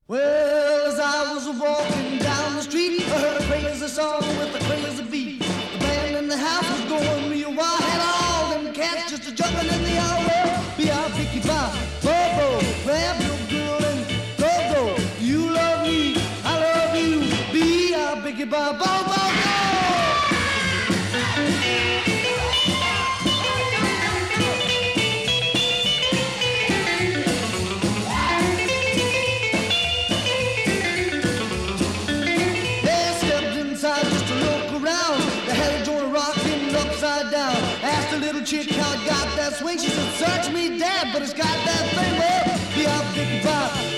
Well, as I was walking down the street, I heard a crazy song with a crazy beat. The band in the house was going real wild, had all them cats just a jumping in the air. Well, B.I.P.K. Bob, Bobo, grab your girl and go. You love me, I love you, B.I.P.K. Bob, Bobo, go! Little chick how it got that swing. She said, search me, Dad, but it's got that thing. Well, B.I.P.K. Bob,